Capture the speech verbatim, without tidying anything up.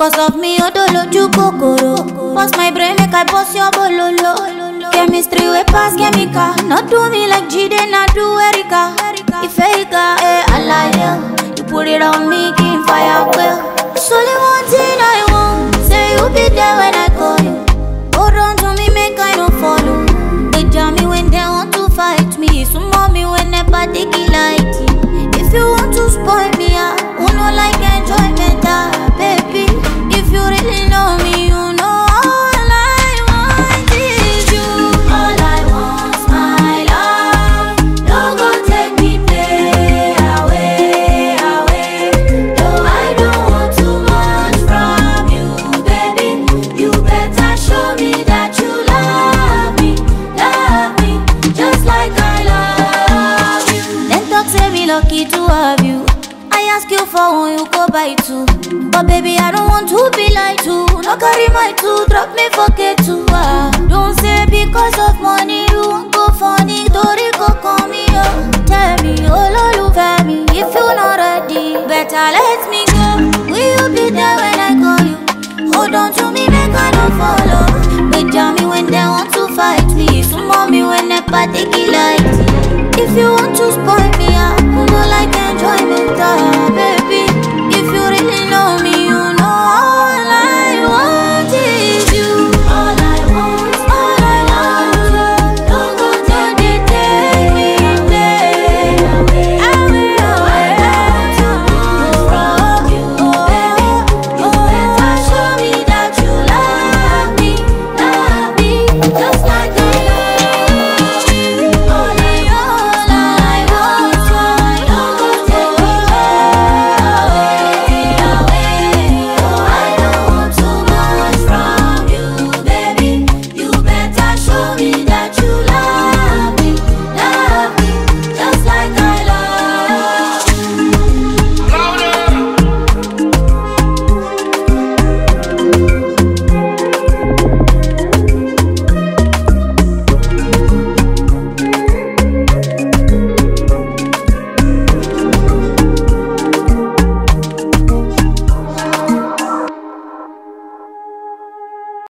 Cause of me, odoloju kokoro. Bust my brain, make I bust your bololo. Chemistry we pass chemical. Not do me like Jide, not do Erica. If Erica, eh, I lie, yeah. You put it on me, keep fire, well. It's only one thing I want. Say you be there when I call you. Hold on to me, make I don't follow. They jam me when they want to fight me. So mommy when they party light. If you want to spoil me, I won't no like enjoyment, ah, baby. If you really know me, you know all I want is you. All I want's my love. Don't go take me play away, away. No, I don't want too much from you, baby. You better show me that you love me, love me, just like I love you. Then talk say me lucky to have you. I ask you for one, you go buy two. But baby, I don't want to be like you. No carry my two, drop me forget to. Ah. Don't say because of money you won't go funny. Tori go call me up. Tell me, oh Lord, you fair me. If you're not ready, better let me go. Will you be there when I call you? Hold on to me, make I don't follow. They jam me when they want to fight me. So mommy when they party light. If you want to spoil